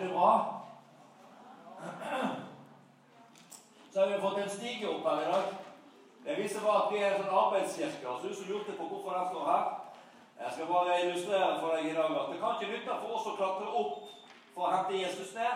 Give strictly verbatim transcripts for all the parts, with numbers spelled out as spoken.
det bra? Så har vi fått en stige opp her i dag. Det viser bare at vi er en sånn arbeidskirke, og så du som lurte på hvorfor den står her. Jeg skal bare illustrere for deg i dag at det kan ikke nytte for oss å klatre opp for å hente Jesus ned.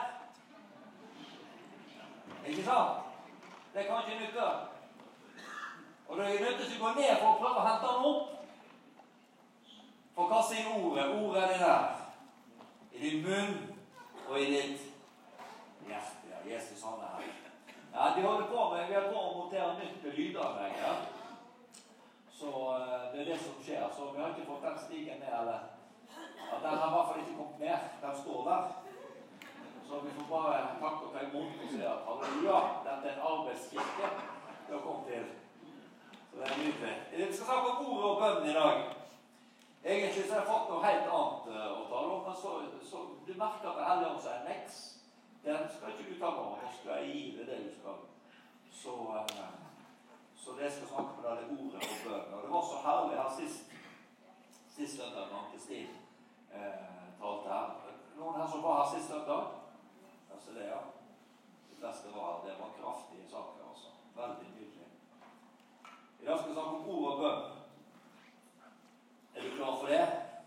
Ikke sant? Det kan ikke nytte. Og det er nødt til å gå ned for å prøve å hente han opp. For hva sier ordet? Ordet er det der. I din munn og i ditt hjerte. Ja, Jesus han er her. Ja, de holder på med, vi har på å montere nytt lydanlegg, ja. Så uh, det er det som skjer. Så vi har ikke fått den stigen ned, eller at den har i hvert fall ikke kommet ned. Den står der. Så vi får bare takke og ta imot og si at halleluja, dette er en arbeidskirke vi har kommet til. Så det er nydelig. Vi skal snakke om ordet og bønn i dag. Egentlig så har jeg fått noe helt annet uh, å tale om, men så, så du merker at det heller om seg en leks. Den skal ikke du ta med, nå skal jeg gi det det du skal. Så, uh, så det skal snakke på det ordet og bønn. Og det var så herlig her sist, sist søndag, når Kristin uh, talte her. Noen her som var her sist søndag? Altså det, ja. De fleste var her. Det var kraftige saker, altså. Veldig nydelig. I dag skal vi snakke om ord og bønn. Er du klar for det?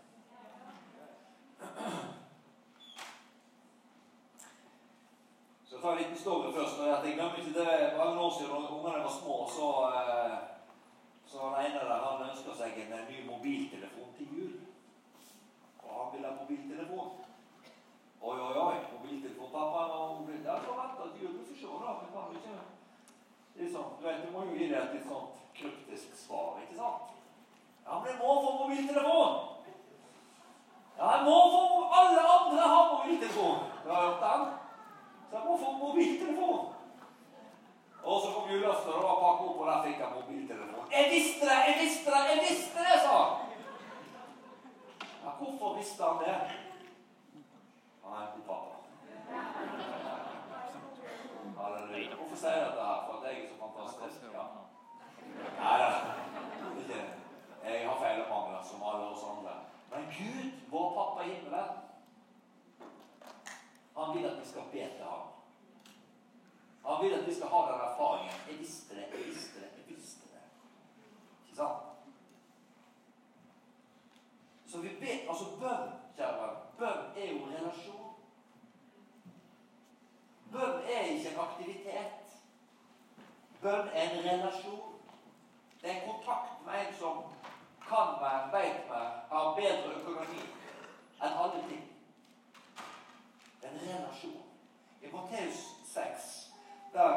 Så jeg tar en liten story først. Jeg glemmer ikke det. Mange år siden, når ungene var små, så, så var den ene der, han ønsket seg en ny mobiltelefon til jul. Og han ville ha mobiltelefon. Oi, oi, oi, mobiltelefon, pappa. Og ja, så vent at jul, du får se da, men kan du ikke... Liksom, du vet, du må jo gi det et litt sånt kryptisk svar, ikke sant? Ja, men jeg må få mobiltelefon. Ja, jeg må få... Alle andre har mobiltelefon. Du har hørt den? Så jeg må få mobiltelefon. Og så kom julaften, og da pakket opp, og der fikk jeg mobiltelefon. Jeg visste det, jeg visste det, jeg visste det, sa han. Ja, hvorfor visste han det? Han er en god pappa. Halleluja. Hvorfor sier jeg dette her? For at jeg er så fantastisk. Ja. Nei, det er ikke... Jeg har feil og mangler som alle oss andre. Men Gud, vår pappa i himmelen, han vil at vi skal be til ham. Han vil at vi skal ha den erfaringen. Jeg visste det, jeg visste det, jeg visste det. Ikke sant? Så vi ber, altså bønn, kjære venn, bønn er jo relasjon. Bønn er ikke en aktivitet. Bønn er en relasjon. Det er en kontakt med en som kan være, vet meg, har bedre økonomi enn alle ting. Det er en relasjon. I Matteus seks, der,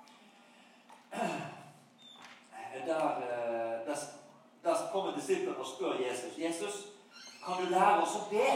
der, der, der kommer disiplene og spør Jesus, Jesus, kan du lære oss å be?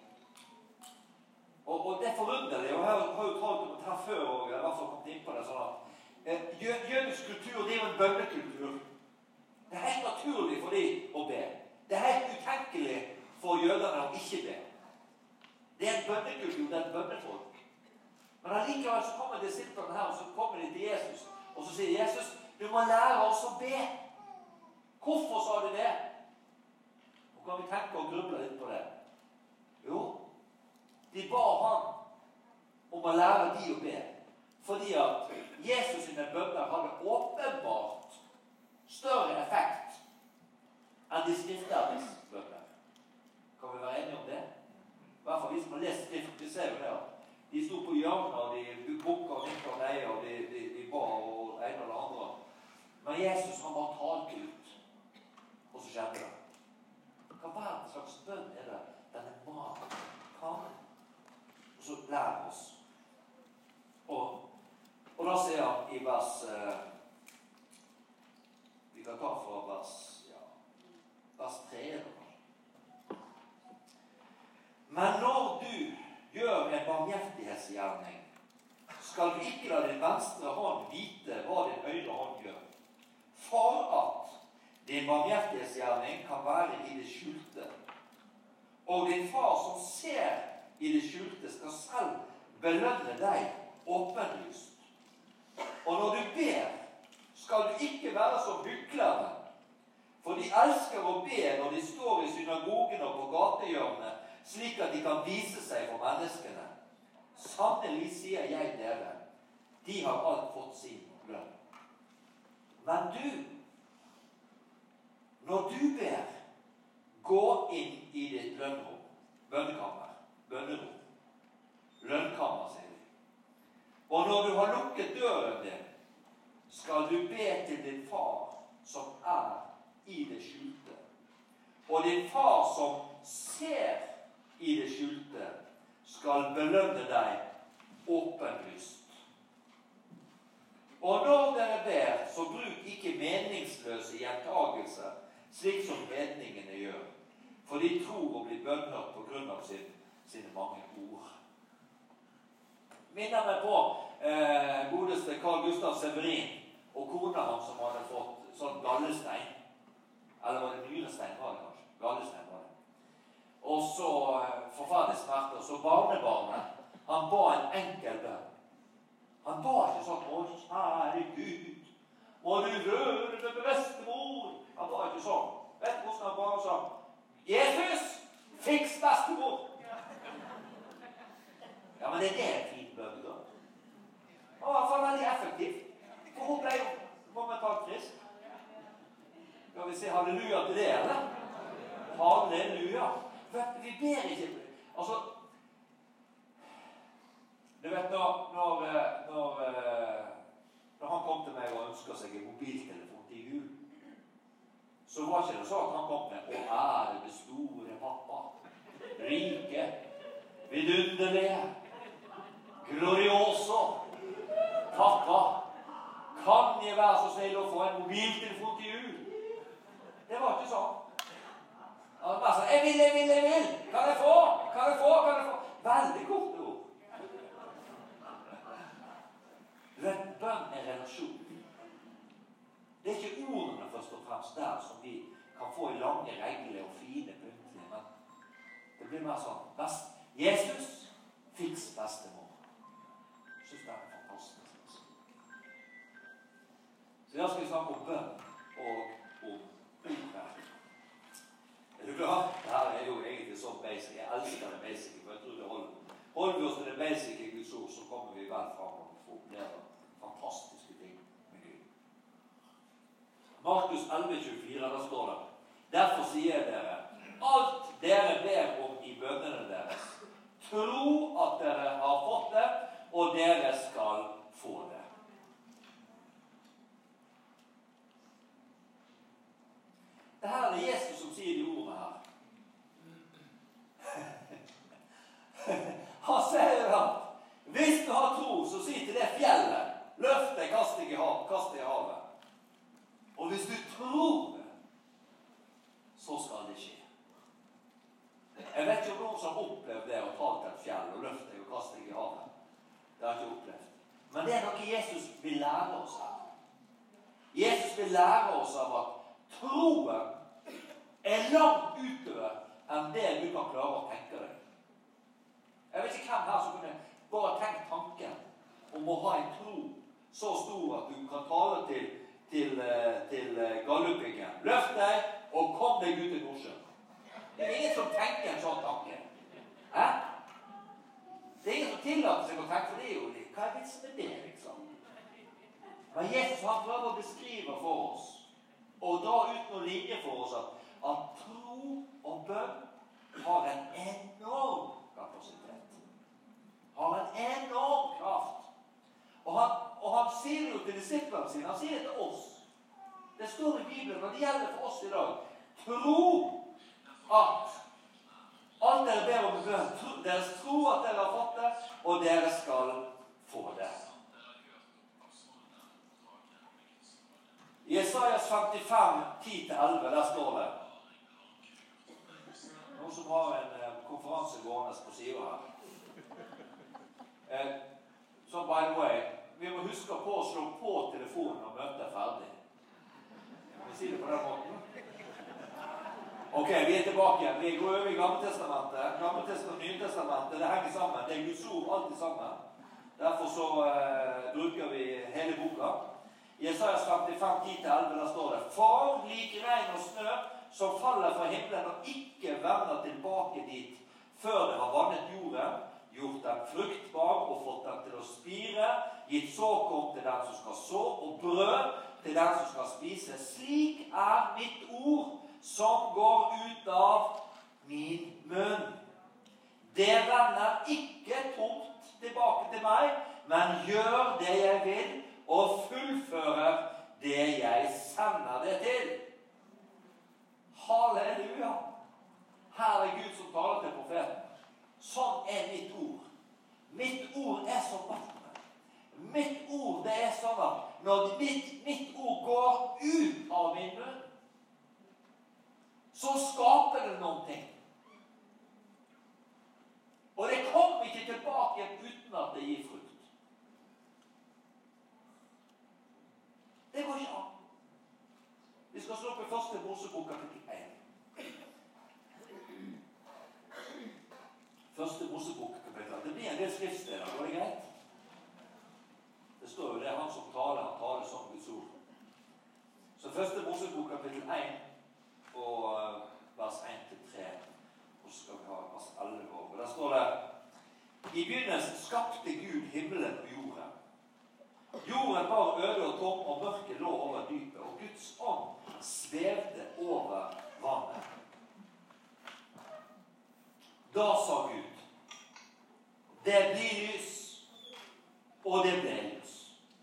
Og, og det er forunderlig, og jeg har, har jo talt om det her før, og jeg har i hvert fall kommet inn på det, sånn at eh, jødisk kultur, det er jo en bønnekultur. Det er helt naturlig for dem å be. Det er helt utenkelig for jødene å ikke be. Det er en bønnekultur, det er en bønnefolk. Men allikevel så kommer disiplene her, og så kommer de til Jesus, og så sier Jesus, du må lære oss å be. Hvorfor sa de det? Nå kan vi tenke og gruble litt på det. Jo, de ba han om å lære de å be, fordi at Jesus sine bønner hadde åpenbart større effekt enn de skriftlærdes bønner. Kan vi være enige om det? I hvert fall vi som har lest skrift, vi ser jo det at de sto på hjørnet, og de bukket og nikket og leie, og de, de, de ba og en og det andre. Men Jesus han bare talte ut, og så skjedde det. Hva verdens slags bønn er det? Den er mat. Kan. Og så lærer oss. Og, og da sier han i vers... Eh, Vi kan ta fra vers, ja, vers tre. Men når du gjør en barmhjertighetsgjerning, skal du ikke la din venstre hånd vite hva din høyre hånd gjør. For at din barmhjertighetsgjerning kan være i det skjulte. Og din far som ser i det skjulte skal selv belønne deg åpenlyst. Og når du ber, skal du ikke være som hyklere, for de elsker å be når de står i synagogen og på gatehjørnet, slik at de kan vise seg for menneskene. Sannelig sier jeg dere, de har alt fått sin lønn. Men du, når du ber, gå inn i ditt lønnrom, bønnekammer, bønnerom, lønnkammer, sier vi. Og når du har lukket døren din, skal du be til din far som er i det skjulte. Og din far som ser i det skjulte, skal belønne deg åpenlyst. Og når dere ber, så bruk ikke meningsløse gjentagelser, slik som hedningene gjør, for de tror å bli bønnhørt på grunn av sin, sine mange ord. Minner meg på eh, godeste Carl Gustav Severin og kona hans som hadde fått sånn gallestein. Eller var det nyrestein, var det kanskje? Gallestein var det. Og så eh, forferdelig smerte. Og så barnebarnet, han ba en enkel bønn. Han ba ikke sånn, å kjære Gud, må du røre det bestemor. Han ba ikke sånn. Vet du hvordan han bare sa? Jesus, fiks bestemor. Ja, men det er det en fin bønn, da. Og i hvert fall veldig effektiv. For hun ble jo momentant frisk. Skal vi si halleluja til det, eller? Halleluja. Vi ber ikke. Altså, du vet, når, når, når, når han kom til meg og ønsket seg en mobiltelefon til jul, så var ikke det så at han kom med, å ære det store pappa, rike, vidunderlige, glorioso, pappa, kan jeg være så snill å få en mobiltelefon til jul? Det var ikke sånn. Han bare sa, jeg vil, jeg vil, jeg vil, kan jeg få, kan jeg få, kan jeg få? Veldig kort ord. Du vet, bønn er relasjon. Det er ikke ordene først og fremst der som vi kan få i lange regler og fine punktlige, men det blir mer sånn, best, Jesus, fiks bestemor. Jeg synes det er fantastisk. Så da skal vi snakke om bønn og om ordverk. Er du klar? Dette er jo egentlig så basic. Jeg elsker det basic, for jeg tror det holder. Holder vi oss til det basic i Guds ord, så kommer vi vel fram og får oppleve fantastiske ting med Gud. Markus elleve tjuefire, der står det, derfor sier dere, alt dere ber om i bønnene deres, tro at dere har fått det, og dere skal få det. Det her er det Jesus som sier de ordene her. Han sier at hvis du har tro, så si til det fjellet, løft deg, kast deg i havet, kast deg i havet. Og hvis du tror det, så skal det skje. Jeg vet ikke om noen som har opplevd det å ta til et fjell og løfte deg og kaste deg i havet. Det har jeg ikke opplevd. Men det er noe Jesus vil lære oss her. Jesus vil lære oss av at troen er langt utover enn det du kan klare å tenke deg. Jeg vet ikke hvem her som kunne bare tenkt tanken om å ha en tro så stor at du kan tale til, til, til gallupingen. Løft deg og kom deg ut i Nordsjøen. Det er ingen som tenker en sånn tanke. Hæ? Det er ingen som tillater seg å tenke, for det er jo litt. Hva er vitsen med det, liksom? Men Jesus har prøvd å beskrive for oss og dra ut noen linjer for oss at, at tro og bønn har en enorm kapasitet. Har en enorm kraft. Og han, og han sier jo til disiplene sine, han sier det til oss. Det står i Bibelen, og det gjelder for oss i dag. Tro at alt dere ber om bønn, dere tror at dere har fått det, og dere skal få det. I Jesajas femtifem, ti til elleve, der står det noen som har en eh, konferanse gående på siden her. Eh, så by the way, vi må huske på å slå på telefonen når møtet er ferdig. Kan vi si det på den måten? Ok, vi er tilbake igjen. Vi går over i Gammeltestamentet. Gammeltestamentet og Nytestamentet, det henger sammen. Det er Guds ord alltid sammen. Derfor så eh, bruker vi hele boka. I Jesajas femtifem, ti til elleve, der står det: For lik regn og snø som faller fra himmelen og ikke vender tilbake dit før det har vannet jorden, gjort den fruktbar og fått den til å spire, gitt såkorn til den som skal så, og brød til den som skal spise. Slik er mitt ord som går ut av min munn. Det renner ikke tomt tilbake til meg, men gjør det jeg vil, og fullfører det jeg sender det til. Halleluja! Her er Gud som taler til profeten. Sånn er mitt ord. Mitt ord er som vann. Mitt ord, det er sånn at når mitt, mitt ord går ut av min munn, så skaper det noen ting. Og det kommer ikke tilbake igjen uten at det gir frukt. Det går ikke an. Vi skal slå opp i første Mosebok kapittel én. Første Mosebok kapittel. Det blir en del skriftsteder, var det greit? Det står jo det er han som taler, han taler som Guds ord. Så første Mosebok kapittel én og vers én til tre. Og så skal vi ha vers elleve år. Og der står det: I begynnelsen skapte Gud himmelen og jorden. Jorden var øde og tom, og mørket lå over dypet, og Guds ånd svevde over vannet. Da sa Gud: det blir lys, og det ble lys.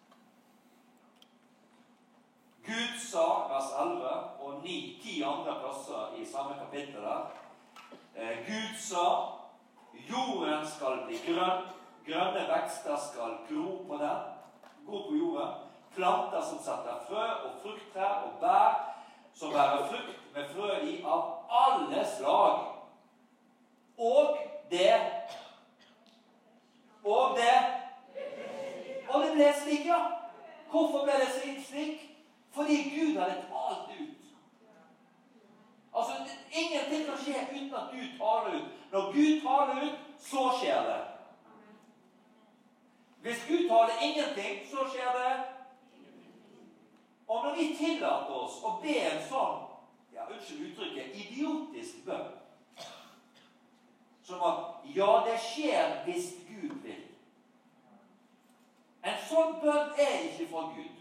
Gud sa, vers elleve, og ni, ti andre plasser i samme kapittel der, eh, Gud sa: jorden skal bli grønn, grønne vekster skal gro på den, gro på jorden, planter som setter frø, og frukttrær og bær som bærer frukt med frø i av alle slag. Og det Og det Og det ble slik, ja. Hvorfor ble det slik? Fordi Gud hadde talt ut. Altså, ingenting kan skje uten at Gud taler ut. Når Gud taler ut, så skjer det. Hvis Gud taler ingenting, så skjer det. Og når vi tillater oss å be en sånn, ja, unnskyld uttrykket, idiotisk bønn, som at ja, det skjer hvis Gud vil. En sånn bønn er ikke fra Gud.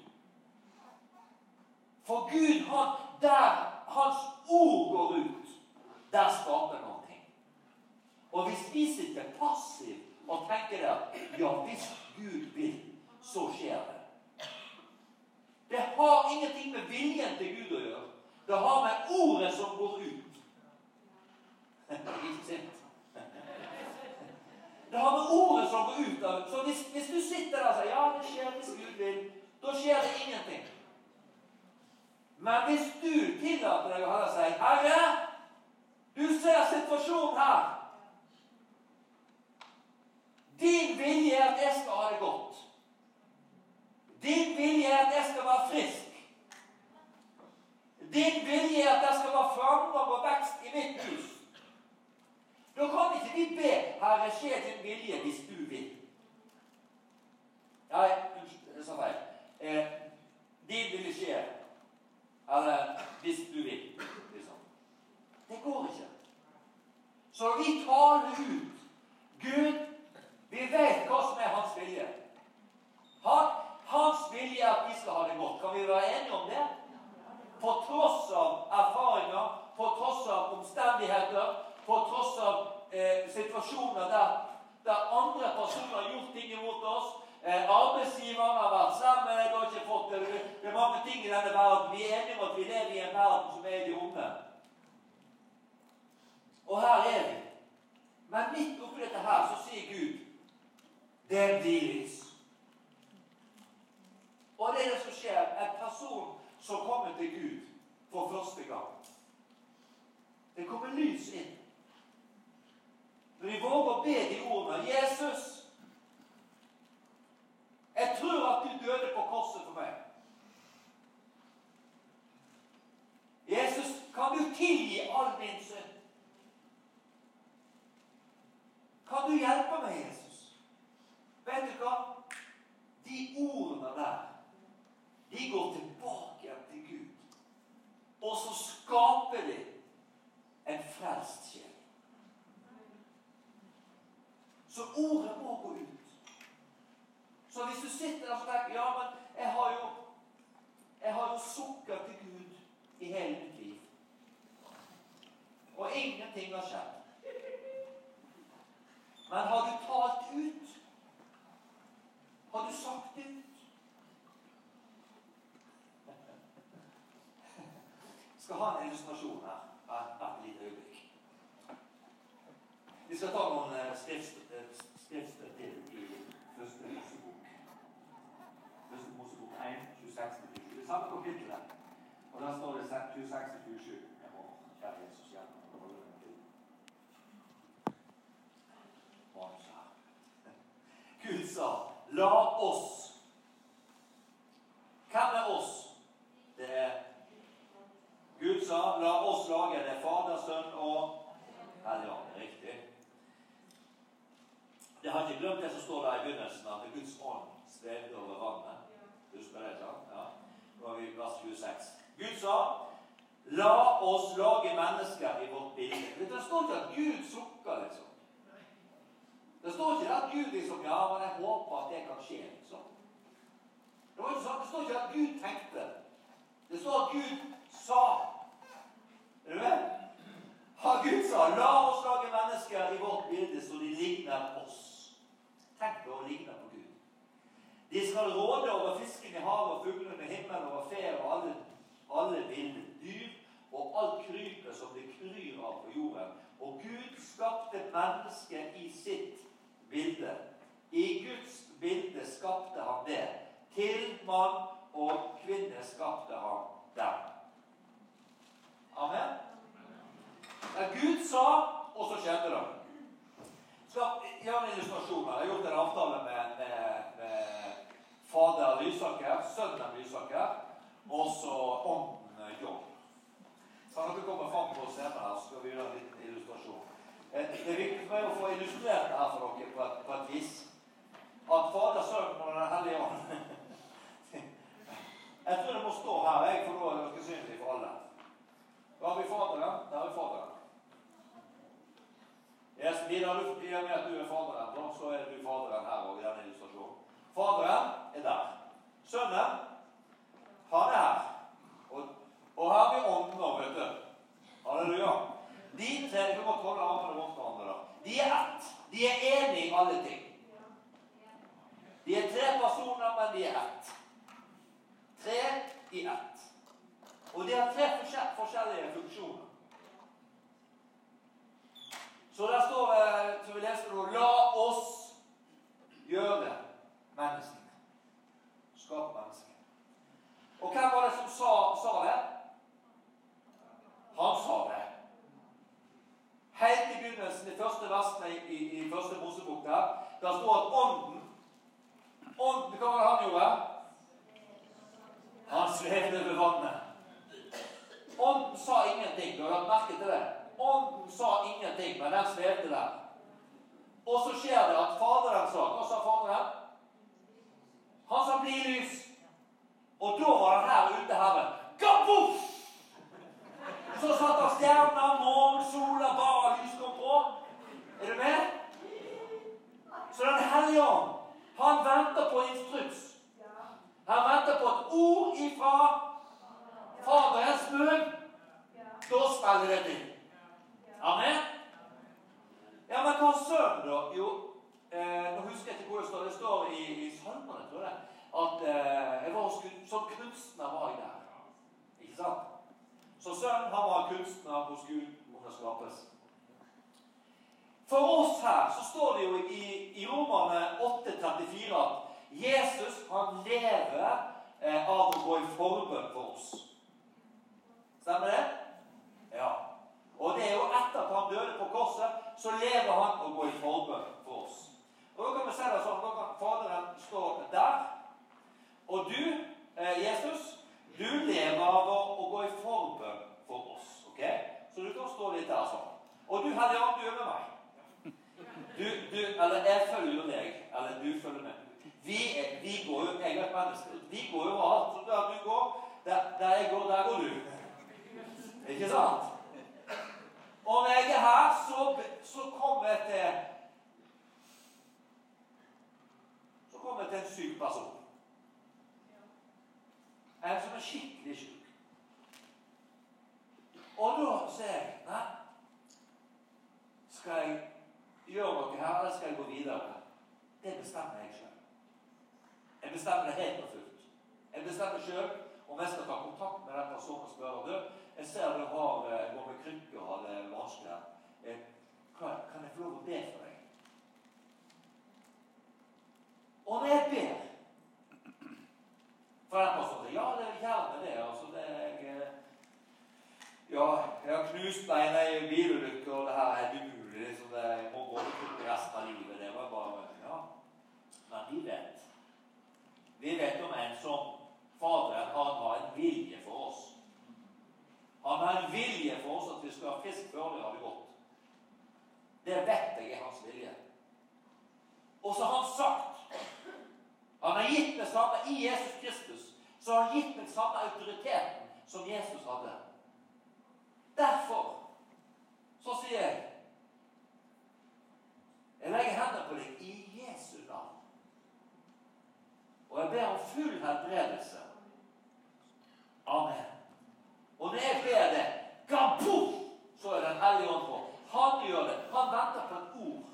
For Gud, han, der hans ord går ut, der skaper noe ting. Og hvis vi sitter passiv og tenker der, ja, hvis Gud vil, så skjer det. Det har ingenting med viljen til Gud å gjøre. Det har med ordet som går ut. Det er ikke sint. Det har med ordet som går ut av. Så hvis, hvis du sitter der og sier, ja, det skjer hvis Gud vil, da skjer det ingenting. Men hvis du tillater deg å holde seg, Herre, du ser situasjonen her. Din vilje er at jeg skal ha det godt. Din vilje er at jeg skal være frisk. Din vilje er at jeg skal være framgang og vekst i mitt hus. Da kan ikke vi be, Herre, skje din vilje hvis du vil. Nei, unnskyld, det sa feil. Eh, din vilje skjer. Eller hvis du vil. Liksom. Det går ikke. Så vi taler ut. Gud, vi vet hva som er hans vilje. Han, hans vilje er at vi skal ha det godt. Kan vi være enige om det? På tross av erfaringer, på tross av omstendigheter, på tross av eh, situasjoner der, der andre personer har gjort ting imot oss, eh, arbeidsgiveren har vært slemme, du har ikke fått det, det er mange ting i denne verden. Vi er enige om at vi lever i en verden som er i det onde. Og her er vi. Men midt oppi dette her så sier Gud, det blir lys. Og det er det som skjer, en person som kommer til Gud for første gang. Det kommer lys inn. Når vi våger å be de ordene, Jesus, jeg tror at du døde på korset for meg. Jesus, kan du tilgi all min synd? Kan du hjelpe meg, Jesus? Vet du hva? De ordene der, de går tilbake til Gud. Og så skaper de en frelst sjel. Så Så ordet må gå ut. Så hvis du sitter der og tenker, ja, men jeg har jo, jeg har jo sukker til Gud i hele mitt liv. Og ingenting har skjedd. Men har du talt ut? Har du sagt det ut? Jeg skal ha en illustrasjon her. Et, et lite øyeblikk. Vi skal ta noen skrifter til i første Mosebok. Første Mosebok en, tjueseks til tjuesju. Det samme kapittelet. Og der står det tjueseks til tjuesju. Jeg må kjære Jesus hjelpe meg å holde den til. Gud sa, la oss. Hvem er oss? Det er Gud sa, la oss lage det Fader, Sønn og Helligånd. Riktig. Det har ikke glemt det som står der i begynnelsen, at Guds ånd svevde over vannet. Husker det, ikke? Ja. Nå har vi vers tjueseks. Gud sa, la oss lage mennesker i vårt bilde. Det står ikke at Gud sukker, liksom. Det står ikke at Gud liksom, ja, men jeg håper at det kan skje, liksom. Det var ikke sånn, det står ikke at Gud tenkte. Det står at Gud sa. Er du med? Ha, Gud sa, la oss lage mennesker i vårt bilde så de ligner oss. Tenk på å ligne på Gud. De skal råde over fisken i havet og fuglene i himmelen, over fer og alle, alle ville dyr og alt krypet som det kryr av på jorden. Og Gud skapte mennesket i sitt bilde. I Guds bilde skapte han det. Til mann og kvinne skapte han dem. Amen. Ja, Gud sa, og så skjedde det. Skal gjøre en illustrasjon. Jeg har gjort en avtale med, med, med fader Lysaker, sønnen Lysaker, og så ånden John. Så når du kommer frem på scenen her, så skal vi gjøre en liten illustrasjon. Det er viktig for meg å få illustrert det her for dere på et, på et vis. At fader, sønnen og den hellige ånd. Jeg tror det må stå her, jeg, for da er det noe synlig for alle. Da har vi faderen. Der har vi faderen. Yes, Vidar, du fortiller med at du er faderen, da, så er du faderen her og i denne illustrasjonen. Faderen er der. Sønnen, han er her. Og, og her har vi ånden nå, vet du. Halleluja. De tre, vi må holde armene rundt hverandre da. De er ett. De er enige i alle ting. De er tre personer, men de er ett. Tre i ett. Og de har tre forskjellige funksjoner. Så der står det, så vi leser nå, la oss gjøre menneskene. Skape menneskene. Og hvem var det som sa, sa det? Han sa det. Helt i begynnelsen, i første versene i, i, i første Mosebok der, der står at ånden, ånden, hva var det han gjorde? Han svevde over vannet. Ånden sa ingenting, du har lagt merke til det. Ånden sa ingenting, men den svevde der. Og så skjer det at faderen sa, hva sa faderen? Han sa bli lys. Og da var han her ute herren. Kapuff! Så satt han stjerner, morgen, sola, bare lys kom på. Er du med? Så den hellige ånd, han venter på instruks. Han venter på et ord ifra faderens munn. Da spiller det til. Amen. Ja, men hva sønnen da? Jo, eh, nå husker jeg ikke hvor det står. Det står i, i salmene, tror jeg, at eh, jeg var hos Gud, som kunstner var jeg der. Ikke sant? Så sønnen, han var kunstner hos Gud under skapes. For oss her, så står det jo i, i Romerne åtte trettifire at Jesus, han lever eh, av å gå i forbønn for oss. Stemmer det? Ja. Og det er jo etter at han døde på korset, så lever han å gå i forbønn for oss. Og da kan vi se det sånn, da kan faderen stå der. Og du, eh, Jesus, du lever av å gå i forbønn for oss. Ok? Så du kan stå litt der sånn. Og du, Helligånd, du er med meg. Du, du, eller jeg følger deg, eller du følger meg. Vi, er, vi går jo, jeg er et menneske, vi går jo alt, så der du går, der, der jeg går, der går du. Ikke sant? Og når jeg er her, så, så kommer jeg til til en syk person. En som er skikkelig syk. Og da sier jeg, nei, skal jeg gjøre noe her, eller skal jeg gå videre? Det bestemmer jeg selv. Jeg bestemmer det helt og fullt. Jeg bestemmer selv om jeg skal ta kontakt med den personen og spørre, du, jeg ser du har, jeg går med krykker og har det vanskelig her. Jeg, kan, kan jeg få lov å be for deg? Og når jeg ber, for den personen, ja, det er gjerne det, altså det er jeg, ja, jeg har knust beina i bilulykker, og det her er helt umulig, liksom det, jeg må gå til resten av livet, det var bare, ja, men vi vet, vi vet om en som Faderen, han har en vilje for oss. Han har en vilje for oss at vi skal ha fisk før det har det gått. Det vet jeg er hans vilje. Og så har han sagt, han har gitt det samme i Jesus Kristus, så har han gitt den samme autoriteten som Jesus hadde. Derfor så sier jeg, jeg legger hendene på deg i Jesu navn. Og jeg ber om full helbredelse. Amen. Og når jeg ber det, gaboom, så er den hellige ånd på. Han gjør det. Han venter på et ord.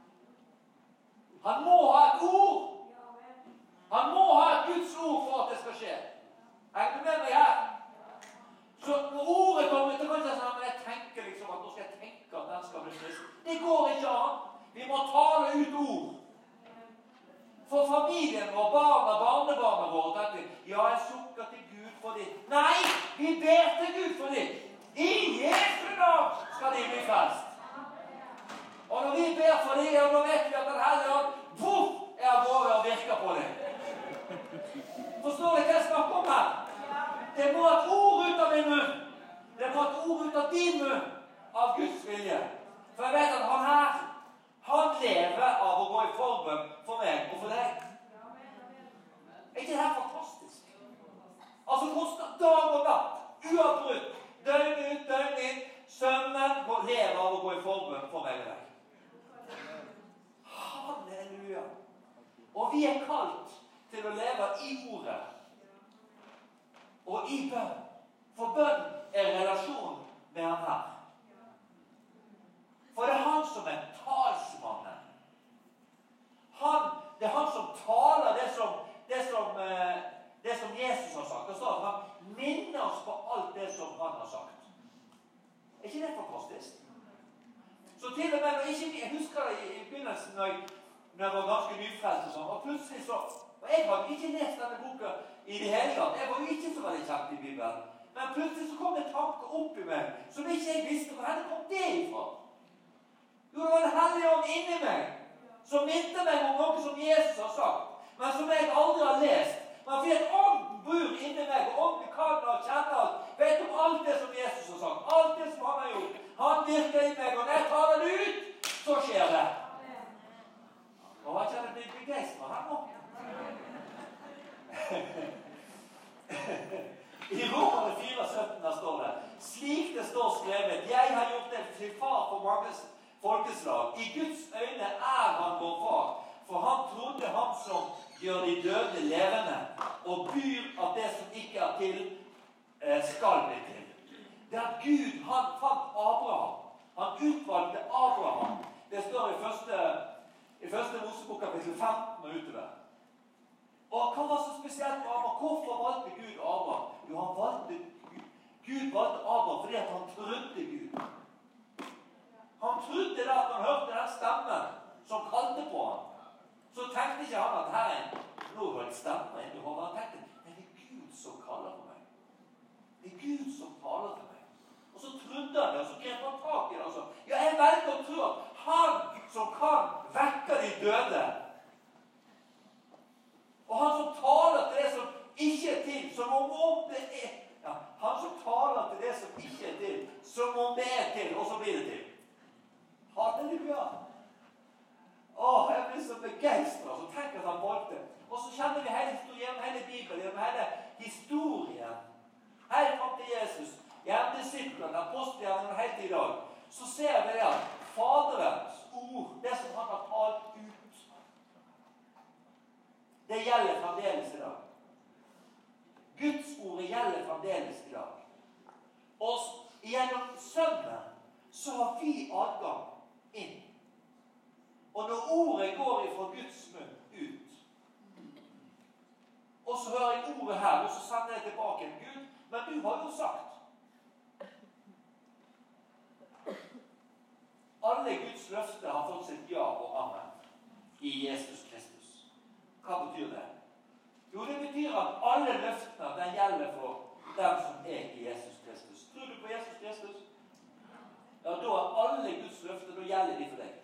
Han må ha et ord. Han må ha et Guds ord for at det skal skje. Er du med meg her? Så når ordet kommer til, kan jeg si, men jeg tenker liksom at nå skal jeg tenke at den skal bli kristen. Det går ikke an. Vi må tale ut ord. For familien vår, barna, barnebarna våre, tenker vi, ja, jeg sukker til Gud for dem. Nei, vi ber til Gud for dem. I Jesu navn skal de bli frelst. Og når vi ber for dem, og da vet vi at den hellige ånd, voff, er av gårde og virker på dem. Forstår dere hva jeg snakker om her? Det må et ord ut av min munn. Det må et ord ut av din munn, av Guds vilje. For jeg vet at han her, han lever av å gå i forbønn for meg og for deg. Er ikke det her fantastisk? Altså konstant dag og natt, uavbrutt, døgn ut, døgn inn, sønnen lever av å gå i forbønn for meg og deg. Halleluja. Og vi er kalt til å leve i ordet og i bønn. For bønn er relasjon med han her. For det er han som er talsmannen. Han, det er han som taler det som, det som, det som Jesus har sagt. Det står at han minner oss på alt det som han har sagt. Er ikke det fantastisk? Så til og med, ikke, jeg husker det i begynnelsen når jeg, når jeg var ganske nyfrelst og sånn, og plutselig så, og jeg hadde ikke lest denne boka i det hele tatt. Jeg var jo ikke så veldig kjent i Bibelen. Men plutselig så kom det tanker opp i meg, som ikke jeg visste hvor det kom det ifra. Jo, det var den hellige ånd inni meg, som minte meg om noe som Jesus har sagt, men som jeg aldri har lest. Men fordi at ånden bor inni meg, og ånden kan og kjenner alt, vet om alt det som Jesus har sagt, alt det som han har gjort. Han virker i meg, og når jeg tar det ut, så skjer det. Og han kjenner blir begeistret her nå. I Romerne fire sytten der står det, slik det står skrevet, jeg har gjort det til far for mange folkeslag. I Guds øyne er han vår far, for han trodde han som gjør de døde levende, og byr at det som ikke er til, skal bli til. Det er at Gud, han fant Abraham. Han utvalgte Abraham. Det står i første, i første Mosebok kapittel femten og utover. Og hva var så spesielt med Abraham? Hvorfor valgte Gud Abraham? Jo, han valgte Gud. Gud valgte Abraham fordi at han trodde Gud. Han trodde da at han hørte den stemmen som kalte på ham. Så tenkte ikke han at her er nå har jeg stemmer inn i hodet. Han tenkte, men det er Gud som kaller på meg. Det er Gud som taler til meg. Og så trodde han det, og så grep han tak i det. Altså. Ja, jeg velger å tro at han som kan vekke de døde, og han som taler til det som ikke er til, som om, om det er, ja, han som taler til det som ikke er til, som om det er til, og så blir det til. Halleluja! Åh, jeg blir så begeistret, så tenk at han valgte. Og så kjenner vi hele historien, hele Bibelen, gjennom hele historien. Helt fram til Jesus, gjennom disiplene, apostlene, helt i dag, så ser vi at Faderens ord, det som han har talt ut, det gjelder fremdeles i dag. Guds ordet gjelder fremdeles i dag. Og gjennom Sønnen så har vi adgang inn. Og når ordet går ifra Guds munn ut, og så hører jeg ordet her, og så sender jeg tilbake en Gud, men du har jo sagt. Alle Guds løfter har fått sitt ja og amen i Jesus Kristus. Hva betyr det? Jo, det betyr at alle løftene, den gjelder for dem som er i Jesus Kristus. Tror du på Jesus Kristus? Ja, da er alle Guds løfter, da gjelder de for deg.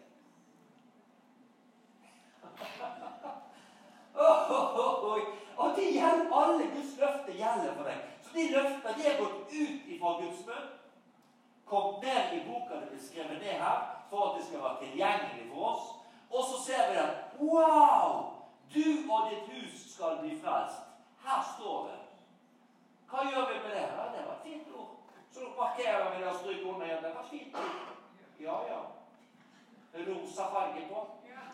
Oh, oh, oh, oh. Og de gjelder, alle Guds løfter gjelder for deg. Så de løftene, de er gått ut ifra Guds munn, kom ned i boka, det blir skrevet ned her, for at det skal være tilgjengelig for oss. Og så ser vi at, wow, du og ditt hus skal bli frelst. Her står det. Hva gjør vi med det? Ja, det var et fint ord. Så markerer vi det og stryker under igjen. Det var et fint ord. Ja, ja. Det er rosa farge på.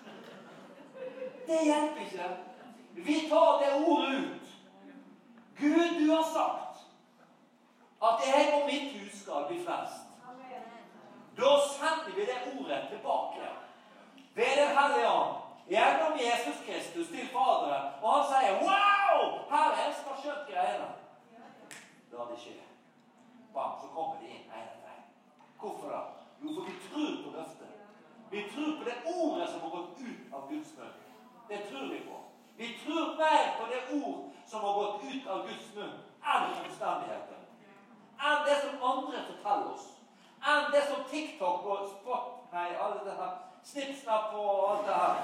Det hjelper ikke. Vi tar det ordet ut. Gud, du har sagt at jeg og mitt hus skal bli frelst. Da sender vi det ordet tilbake ved den Hellige Ånd gjennom Jesus Kristus til Faderen, og han sier, wow, her er jeg skal skjønt greiene. Da det skjer. Bam, så kommer de inn en etter en. Hvorfor da? Jo, for vi tror på løftet. Vi tror på det ordet som har gått ut av Guds munn. Det tror vi på. Vi tror mer på det ord som har gått ut av Guds munn enn omstendigheter. Enn det som andre forteller oss. Enn det som TikTok og Spot, nei, alle det her, Snipsnapp og alt det her.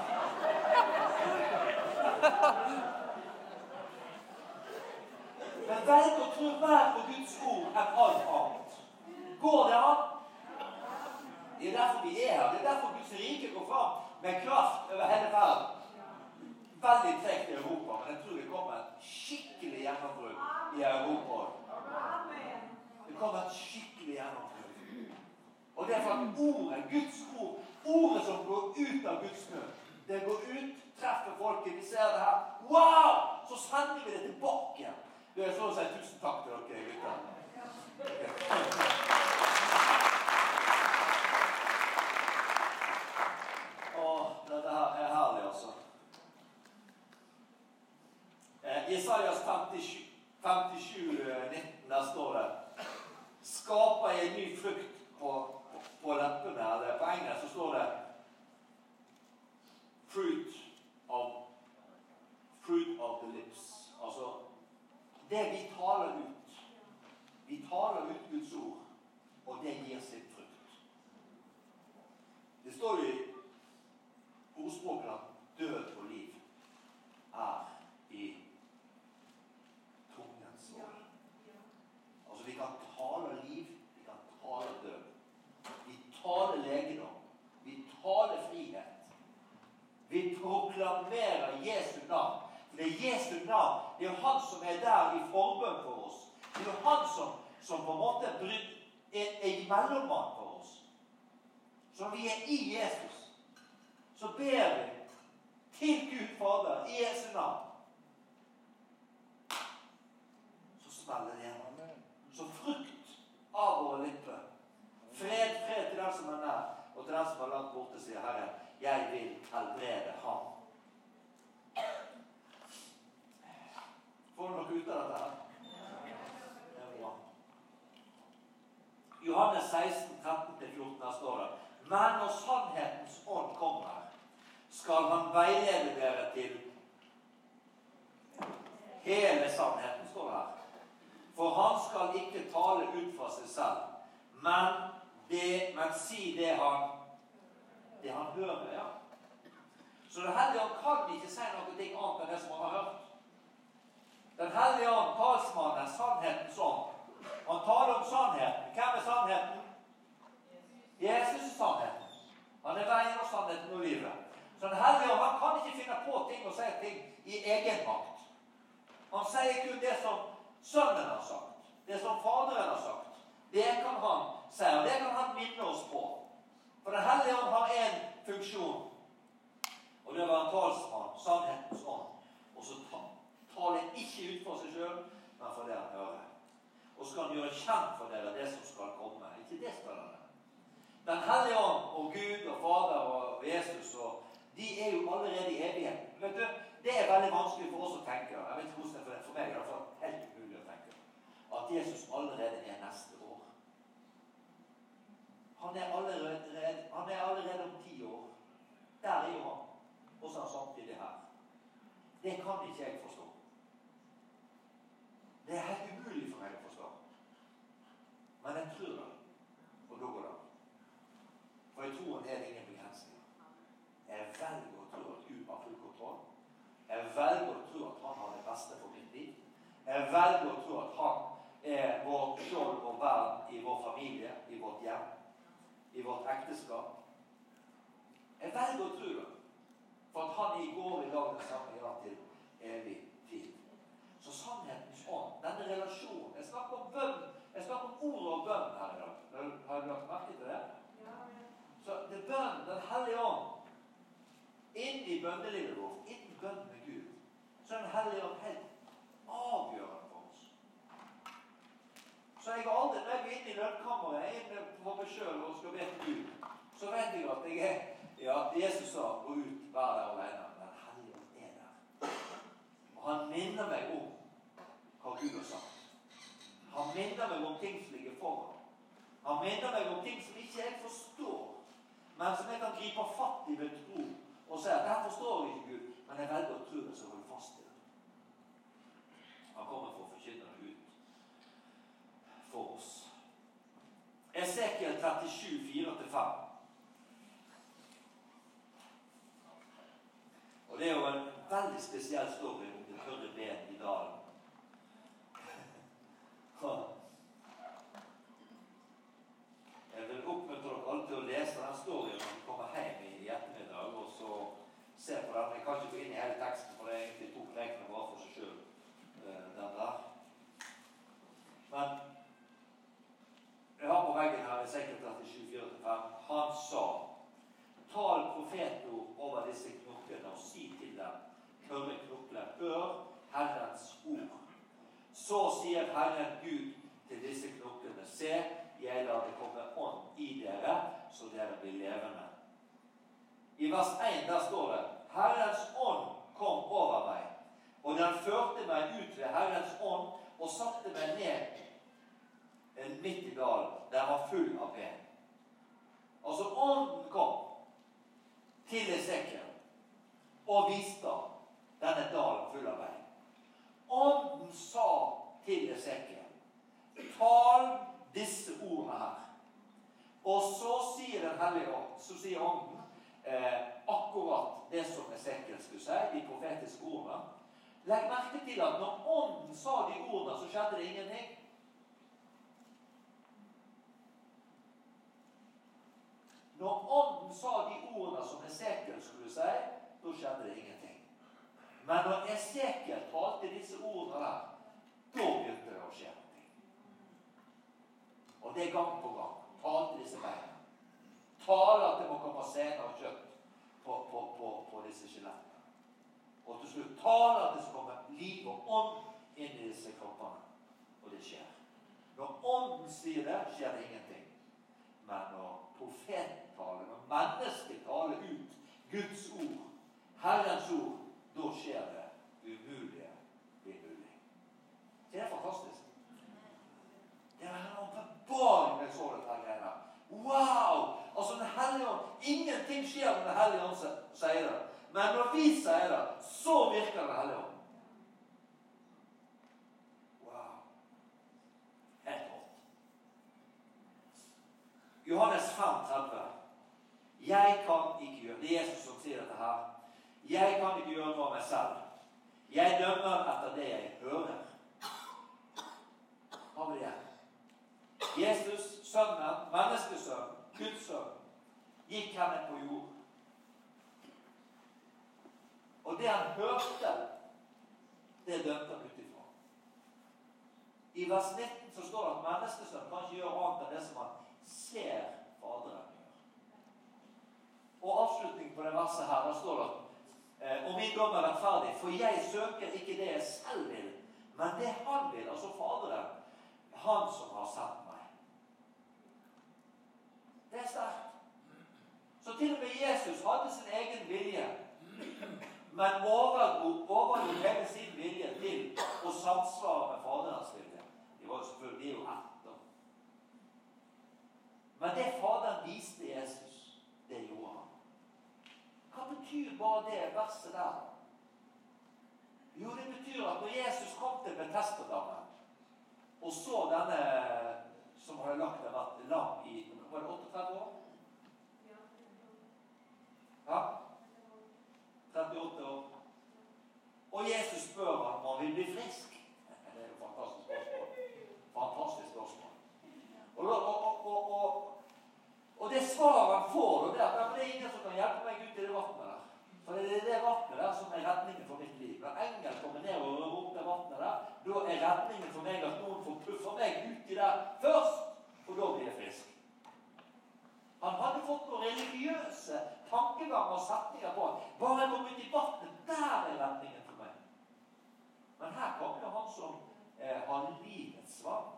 Men velg å tro mer på Guds ord enn alt annet. Går det an? Det er derfor vi er her. Det er derfor Guds rike går fram med kraft over hele verden. Veldig trekt i Europa, men jeg tror det kommer et skikkelig gjennombrudd i Europa. Det kommer et skikkelig gjennombrudd. Og det er for at ordet, Guds ord, ordet som går ut av Guds munn, det går ut, treffer folket, vi ser det her. Wow! Så sender vi det tilbake. Det er så å si tusen takk til dere, gutter. Åh, dette her er herlig, altså. Eh, Jesajas femtisju nitten, der står det, skaper en ny frukt på, på, på leppene, eller på engelsk så står det fruit of, fruit of the lips. Altså, det vi taler ut, vi taler ut Guds ord, og det gir sin frukt. Det står jo i ordspråket at død og liv er i tungens vold. Altså, vi kan tale liv, vi kan tale død. Vi taler legedom, vi taler frihet. Vi proklamerer Jesu navn. For det er Jesu navn. Det er jo han som er der i forbønn for oss. Det er jo han som, som på en måte er, er i mellommann for oss. Så når vi er i Jesus, så ber vi til Gud Fader i Jesu navn. Så smeller det gjennom. Så frukt av våre lipper. Fred, fred til den som er nær, og til den som er langt borte, sier Herren, jeg vil helbrede ham. Får du noe ut av dette her? Det er bra. Johannes seksten, tretten til fjorten, der står det, men når sannhetens ånd kommer, skal han veilede dere til hele sannheten, står det her. For han skal ikke tale ut fra seg selv, men, det, men si det han det han hører, ja. Så den hellige ånd kan ikke si noe ting annet enn det som han har hørt. Den hellige ånd, talsmannen, sannhetens ånd. Han taler om sannheten. Hvem er sannheten? Jesus er sannheten. Han er veien og sannheten og livet. Så den hellige ånd, han kan ikke finne på ting og si ting i egen makt. Han sier kun det som sønnen har sagt. Det som faderen har sagt. Det kan han si, og det kan han minne oss på. For den hellige ånd har en funksjon, og det var en talsmann, sannhetens ånd. Og så taler han ikke ut for seg selv, men for det han hører. Og skal han gjøre kjent for dere det som skal komme. Ikke det skal han. Den Hellige Ånd og Gud og Fader og Jesus, og de er jo allerede i evigheten. Vet du, det er veldig vanskelig for oss å tenke. Jeg vet ikke hvordan det er for, for meg, i hvert fall helt umulig å tenke. At Jesus allerede er neste år. Han er allerede, han er allerede om ti år. Der er jo han. Og så er han samtidig her. Det kan ikke jeg forstå. Det er helt umulig for meg å forstå. Men jeg tror det. Og da går det. For i troen er det ingen begrensninger. Jeg velger å tro at Gud har full kontroll. Jeg velger å tro at han har det beste for mitt liv. Jeg velger å tro at han er vår skjold og vern i vår familie, i vårt hjem, i vårt ekteskap. Jeg velger å tro det. For at han i går i dag den samme ja til evig tid. Så sannhetens ånd, denne relasjonen, jeg snakker om bønn, jeg snakker om ord og bønn her i dag. Har du lagt merke til det? Ja. Så det er bønn, den Hellige Ånd, inn i bønnelivet vårt, inn i bønn med Gud, så er den Hellige Ånd helt avgjørende for oss. Så jeg har aldri, når jeg er inne i lønnkammeret, jeg er inne på meg selv og skal be til Gud, så vet jeg at jeg er, ja, Jesus sa, gå ut, vær der alene, men den Hellige Ånd er der. Og han minner meg om hva Gud har sagt. Han minner meg om ting som ligger foran. Han minner meg om ting som ikke jeg forstår, men som jeg kan gripe fatt i ved tro, og si at jeg forstår ikke Gud, men jeg velger å tro det, så holder fast i det. Han kommer for å forkynne det ut for oss. Esekiel trettisju, fire til fem. Og det er jo en veldig spesiell story om det tørre ben i dalen. Jeg vil oppmuntre dere alle til å lese den storyen når vi kommer hjem i ettermiddag, og så se på den. Jeg kan ikke gå inn i hele teksten, for det er egentlig to prekene bare for seg selv, den der. Men jeg har på veggen her i Esekiel trettisju, fire til fem. Han sa, tal profetord over disse knoklene og si til dem, tørre knokler, hør Herrens ord. Så sier Herren Gud til disse knoklene, se, jeg lar det komme ånd i dere, så dere blir levende. I vers én der står det, Herrens ånd kom over meg, og den førte meg ut ved Herrens ånd, og satte meg ned midt i dalen, der var full av ben. Altså ånden kom til Esekiel, og viste denne dalen full av bein. Ånden sa til Esekiel, tal disse ordene her. Og så sier den Hellige Ånd, så sier ånden eh, akkurat det som Esekiel skulle si, de profetiske ordene. Legg merke til at når ånden sa de ordene, så skjedde det ingenting. Når ånden sa de ordene som Esekiel skulle si, da skjedde det ingenting. Men når Esekiel talte disse ordene der, da begynte det å skje noe. Og det er gang på gang. Talte disse beina. Tale at det må komme sener og kjøtt på, på, på, på disse skjelettene. Og til slutt tale at det skal komme liv og ånd inn i disse kroppene. Og det skjer. Når ånden sier det, skjer det ingenting. Men når profeten taler, når mennesket taler ut Guds ord, Herrens ord, da skjer det umulige blir mulig. Det er fantastisk. Det er en åpenbaring med så dette greiene. Wow! Altså den Hellige Ånd, ingenting skjer når den Hellige Ånd sier det. Men når vi sier det, så virker den Hellige Ånd. Wow! Helt rått. Johannes fem tretti. Jeg kan ikke gjøre, det er Jesus som sier dette her. Jeg kan ikke gjøre noe av meg selv. Jeg dømmer etter det jeg hører. Hva vil jeg? Jesus, sønnen, menneskesønn, Guds sønn, gikk henne på jord. Og det han hørte, det dømte han utifra. I vers nitten så står det at menneskesønn kan ikke gjøre annet enn det som han ser Faderen gjør. Og avslutning på det verset her, der står det at og min dom er rettferdig, for jeg søker ikke det jeg selv vil, men det han vil, altså Faderen, han som har sendt meg. Det er sterkt. Så til og med Jesus hadde sin egen vilje, men overlot hele sin vilje til å samsvare med Faderens vilje. Det var jo selvfølgelig jo etter. Men det Faderen viste Jesus, det gjorde han. Hva betyr bare det verset der? Jo, det betyr at når Jesus kom til Betesda-dammen, og så denne som hadde lagt en lam i, var det otteogtredve år? Ja? trettiåtte år. Og Jesus spør ham om han vil bli frisk. Det er jo fantastisk spørsmål. Fantastisk spørsmål. Og, og, og, og, og det svaret han får, det er at det er ingen som kan hjelpe meg ut i det vattnet der. For det er det vattnet der som er redningen for mitt liv. Når engel kommer ned og rører opp det vattnet der, da er redningen for meg at noen får puffe meg ut i det først, for da blir jeg frisk. Han hadde fått noen religiøse tankeganger og setninger på at bare jeg kommer ut i vattnet, der er redningen for meg. Men her kommer han som eh, har livets svar.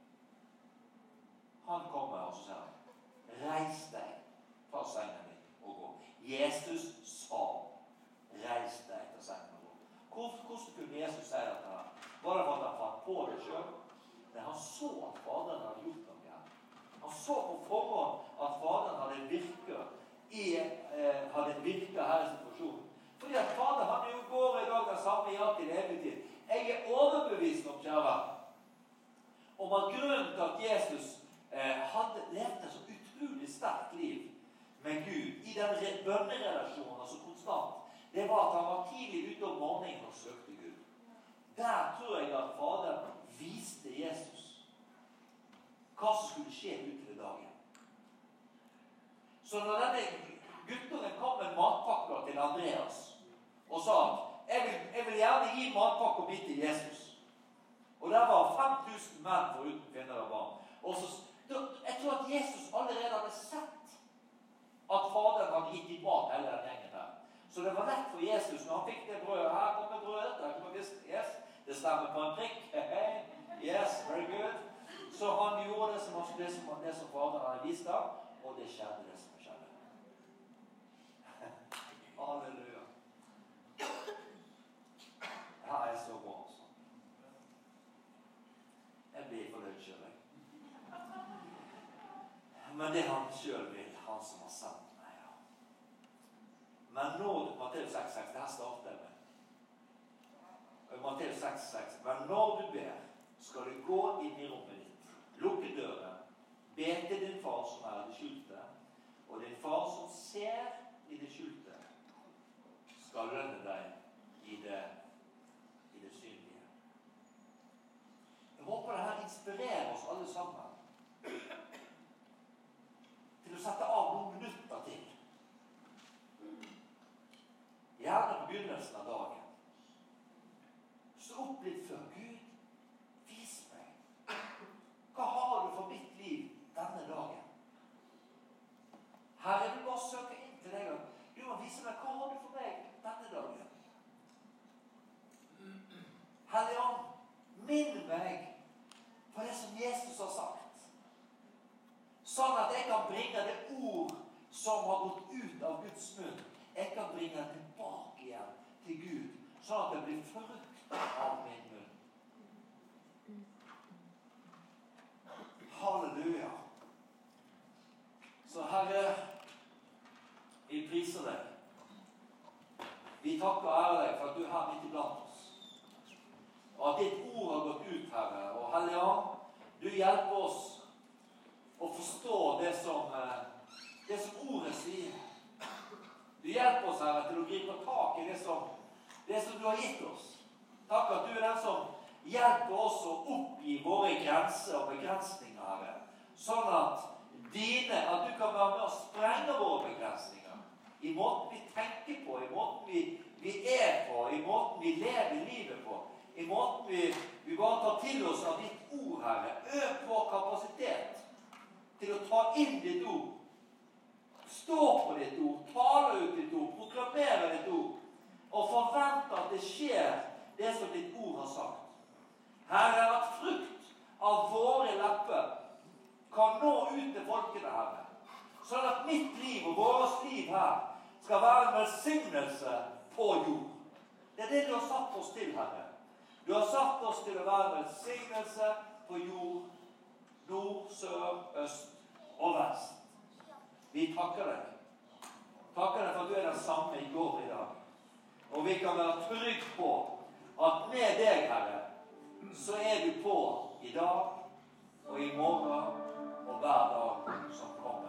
Han kommer og så sier han, reis deg, ta sengen din og gå. Jesus sa, reis deg, ta sengen og gå. Hvor, hvordan kunne Jesus si dette her? Var det for at han fant på det selv? Men han så at Faderen hadde gjort noe her. Han så på forhånd at Faderen hadde virket, i, eh, hadde virket her i situasjonen. Fordi at Fader, han jo går i dag den samme i alt i evig tid. Jeg er overbevist om, kjære, om at grunnen til at Jesus eh, hadde levd et så utrolig sterkt liv med Gud, i den bønnerelasjonen, altså konstant, det var at han var tidlig ute om morgenen og søkte Gud. Der tror jeg at Fader viste Jesus hva som skulle skje utover dagen. Så når denne guttungen kom med matpakker til Andreas og sa at jeg vil, jeg vil gjerne gi matpakker mitt til Jesus. Og der var fem tusen menn foruten kvinner og barn. Og så, jeg tror at Jesus allerede hadde sett at Faderen hadde gitt i mat hele den gjengen der. Så det var rett for Jesus når han fikk det brødet. Her kommer brødet, her kommer fisken. Yes, det stemmer på en prikk. Yes, very good. Så han gjorde det som, det som, det som Faderen hadde vist ham, og det skjedde det som skjedde. Halleluja. Her er så bra, altså. Jeg blir fornøyd selv, jeg. Men det han selv vil, han som har sendt meg, ja. Men når, Matteus seks seks, det her starter jeg med. Matteus seks seks, men når du ber, skal du gå inn i rommet ditt, lukke døren, be til din far som er i det skjulte, og din far som ser i det skjulte, skal lønne deg i det, i det synlige. Jeg håper det her inspirerer oss alle sammen til å sette av noen minutter til. Gjerne på begynnelsen av dagen. Stå opp litt før. Gud, vis meg. Hva har du for mitt liv denne dagen? Herre, jeg vil bare søke inn til deg. Du må vise meg, hva har du for meg denne dagen? Hellige Ånd, minn meg på det som Jesus har sagt. Sånn at jeg kan bringe det ord som har gått ut av Guds munn. Jeg kan bringe det tilbake igjen til Gud, sånn at det blir frukt av min munn. Halleluja. Så Herre, vi priser deg. Vi takker og ærer deg for at du er her midt iblant oss. Og at ditt ord har gått ut, Herre. Og Hellige Ånd, du hjelper oss å forstå det som, det som ordet sier. Du hjelper oss, Herre, til å gripe tak i det som, det som du har gitt oss. Takk at du er den som hjelper oss å oppgi våre grenser og begrensninger, Herre. Sånn at dine, at du kan være med å sprenge våre begrensninger. I måten vi tenker på, i måten vi, vi er på, i måten vi lever livet på. I måten vi, vi bare tar til oss av ditt ord, Herre. Øk vår kapasitet til å ta inn ditt ord. Stå på ditt ord, tale ut ditt ord, proklamere ditt ord, og forvente at det skjer det som ditt ord har sagt. Herre, at frukt av våre lepper kan nå ut til folkene, Herre. Sånn at mitt liv og vårt liv her skal være en velsignelse på jord. Det er det du har satt oss til, Herre. Du har satt oss til å være en velsignelse på jord, nord, sør, øst og vest. Vi takker deg. Takker deg for at du er den samme i går og i dag. Og vi kan være trygg på at med deg, Herre, så er du på i dag og i morgen og hver dag som kommer.